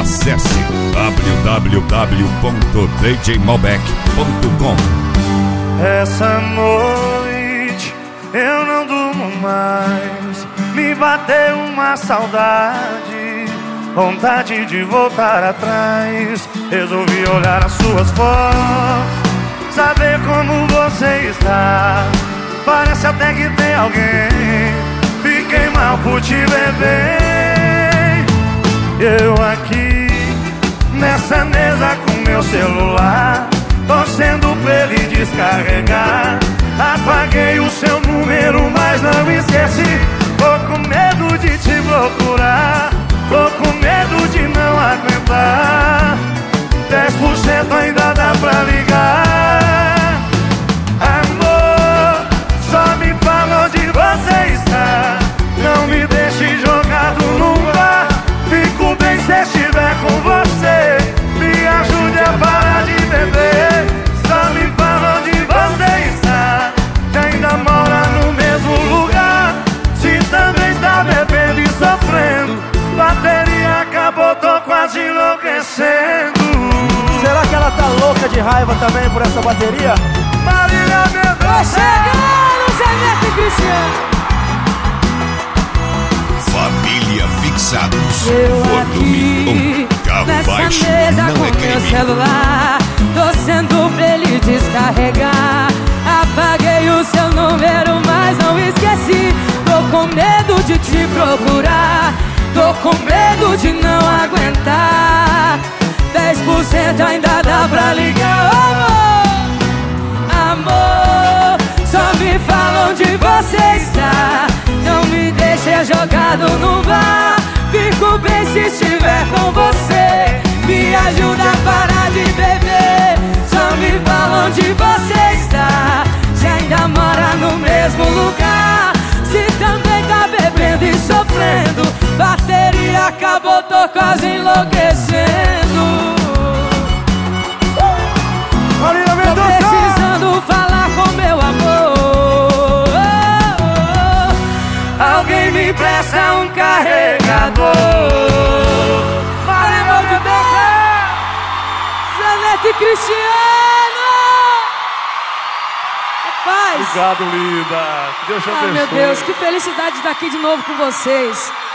Acesse www.djmalbec.com. Essa noite eu não durmo mais. Me bateu uma saudade, vontade de voltar atrás. Resolvi olhar as suas fotos, saber como você está. Parece até que tem alguém. Fiquei mal por te ver bem. Eu aqui nessa mesa com meu celular, torcendo pra ele descarregar. Apaguei o seu número, mas não esqueci. Tô com medo de te procurar, tô com medo de não aguentar. 10% ainda dá pra ligar. Amor, só me fala onde você está. Não me deixe jogado num bar. Fico bem se estiver com você. Me ajude a parar de beber. Só me fala onde você está. Se ainda mora no mesmo lugar. Se também está bebendo e sofrendo. Bateria acabou, tô quase enlouquecendo. Será que ela tá louca de raiva também por essa bateria? Marília Tô chegando, Zé Neto e Cristiano. Família Fixados. Eu Volume 1. Carro nessa baixo mesa não com é meu crime. celular, torcendo pra ele descarregar. Apaguei o seu número, mas não esqueci. Tô com medo de te procurar, tô com medo de não aguentar. 10% ainda dá pra ligar. Amor, só me fala onde você está. Não me deixe jogado no bar. Fico bem se estiver com você. Me ajuda a parar de beber. Só me fala onde você está. Se ainda mora no mesmo lugar. Se também tá bebendo e sofrendo. Bateria acabou, tô quase enlouquecendo. Tô precisando falar com meu amor. Alguém me presta um carregador. Pelo amor de Deus, Janete e Cristiano. Rapaz. Obrigado, linda. Deus te abençoe. Meu Deus, que felicidade de estar aqui de novo com vocês.